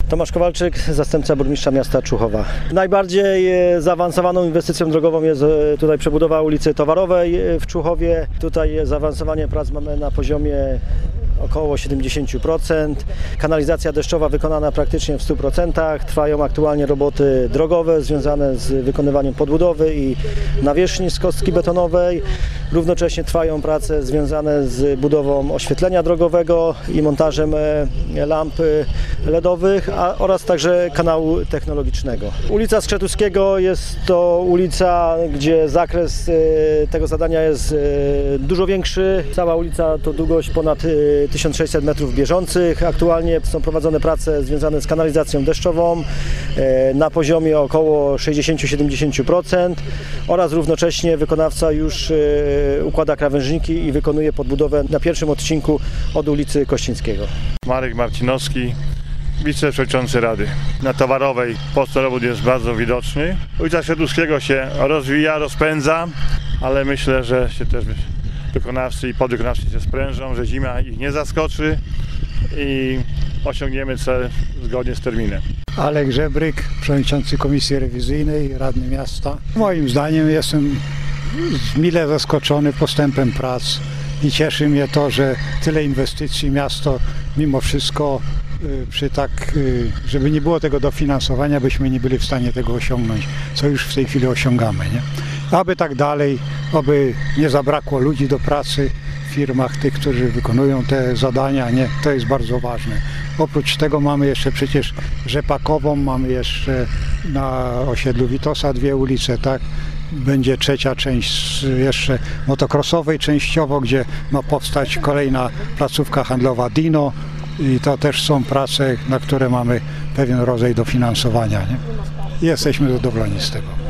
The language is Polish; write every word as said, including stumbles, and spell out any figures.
Tomasz Kowalczyk, zastępca burmistrza miasta Człuchowa. Najbardziej zaawansowaną inwestycją drogową jest tutaj przebudowa ulicy Towarowej w Człuchowie. Tutaj zaawansowanie prac mamy na poziomie około siedemdziesiąt procent. Kanalizacja deszczowa wykonana praktycznie w stu procentach. Trwają aktualnie roboty drogowe związane z wykonywaniem podbudowy i nawierzchni z kostki betonowej. Równocześnie trwają prace związane z budową oświetlenia drogowego i montażem lamp ledowych, a, oraz także kanału technologicznego. Ulica Skrzetuskiego jest to ulica, gdzie zakres tego zadania jest dużo większy. Cała ulica to długość ponad tysiąc sześćset metrów bieżących. Aktualnie są prowadzone prace związane z kanalizacją deszczową na poziomie około sześćdziesiąt do siedemdziesięciu procent oraz równocześnie wykonawca już układa krawężniki i wykonuje podbudowę na pierwszym odcinku od ulicy Kościńskiego. Marek Marcinowski, wiceprzewodniczący Rady. Na Towarowej post robót jest bardzo widoczny. Ulica Skrzetuskiego się rozwija, rozpędza, ale myślę, że się też wykonawcy i podwykonawcy się sprężą, że zima ich nie zaskoczy i osiągniemy cel zgodnie z terminem. Alek Żebryk, przewodniczący Komisji Rewizyjnej, radny miasta. Moim zdaniem jestem mile zaskoczony postępem prac i cieszy mnie to, że tyle inwestycji miasto mimo wszystko przy tak, żeby nie było tego dofinansowania, byśmy nie byli w stanie tego osiągnąć, co już w tej chwili osiągamy, nie? Aby tak dalej, aby nie zabrakło ludzi do pracy w firmach, tych, którzy wykonują te zadania, nie? To jest bardzo ważne. Oprócz tego mamy jeszcze przecież Rzepakową, mamy jeszcze na osiedlu Witosa dwie ulice, tak? Będzie trzecia część jeszcze motocrossowej częściowo, gdzie ma powstać kolejna placówka handlowa Dino i to też są prace, na które mamy pewien rodzaj dofinansowania, nie? Jesteśmy zadowoleni z tego.